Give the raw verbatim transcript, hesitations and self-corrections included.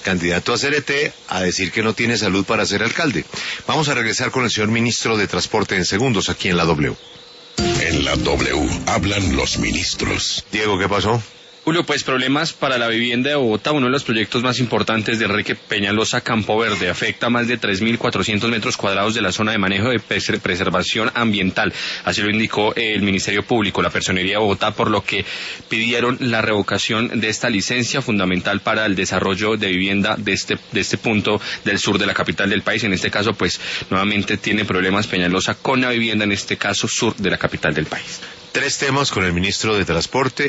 candidato a C N T, a decir que no tiene salud para ser alcalde. Vamos a regresar con el señor ministro de Transporte en segundos aquí en la W. En la W hablan los ministros. Diego, ¿qué pasó? Julio, pues problemas para la vivienda de Bogotá. Uno de los proyectos más importantes de Enrique Peñalosa, Campo Verde, afecta a más de tres mil cuatrocientos metros cuadrados de la zona de manejo de preservación ambiental. Así lo indicó el Ministerio Público, la Personería de Bogotá, por lo que pidieron la revocación de esta licencia fundamental para el desarrollo de vivienda de este, de este punto del sur de la capital del país. En este caso, pues, nuevamente tiene problemas Peñalosa con la vivienda, en este caso, sur de la capital del país. Tres temas con el ministro de Transporte.